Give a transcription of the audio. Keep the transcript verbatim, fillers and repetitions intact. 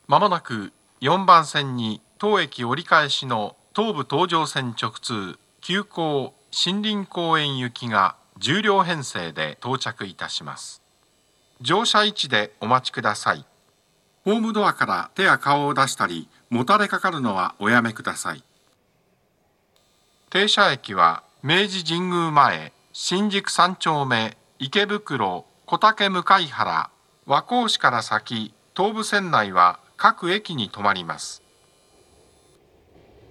まもなくよんばん線に当駅折り返しの東武東上線直通急行森林公園行きがじゅう両編成で到着いたします。乗車位置でお待ちください。ホームドアから手や顔を出したり、もたれかかるのはおやめください。停車駅は明治神宮前、新宿三丁目、池袋、小竹向原、和光市から先、東武線内は各駅に停まります。